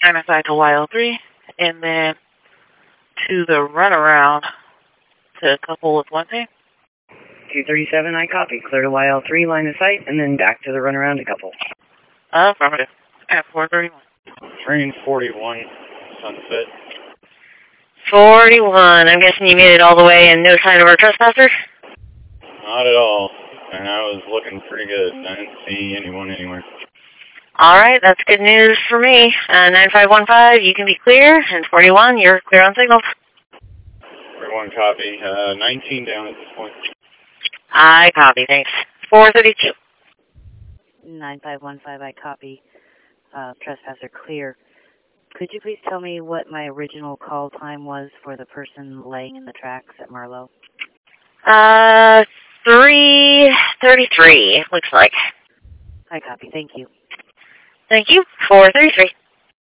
line of sight to YL3, and then to the runaround to couple with 1 team. 237, I copy. Clear to YL3, line of sight, and then back to the runaround to couple. Affirmative. At 431. Train 41, Sunset. 41. I'm guessing you made it all the way and no sign of our trespasser? Not at all. And I was looking pretty good. I didn't see anyone anywhere. All right, that's good news for me. 9515, you can be clear, and 41, you're clear on signals. 41 copy. 19 down at this point. I copy, thanks. 432. 9515, I copy. Trespasser clear. Could you please tell me what my original call time was for the person laying in the tracks at Marlowe? 333, looks like. I copy, thank you. Thank you. 433.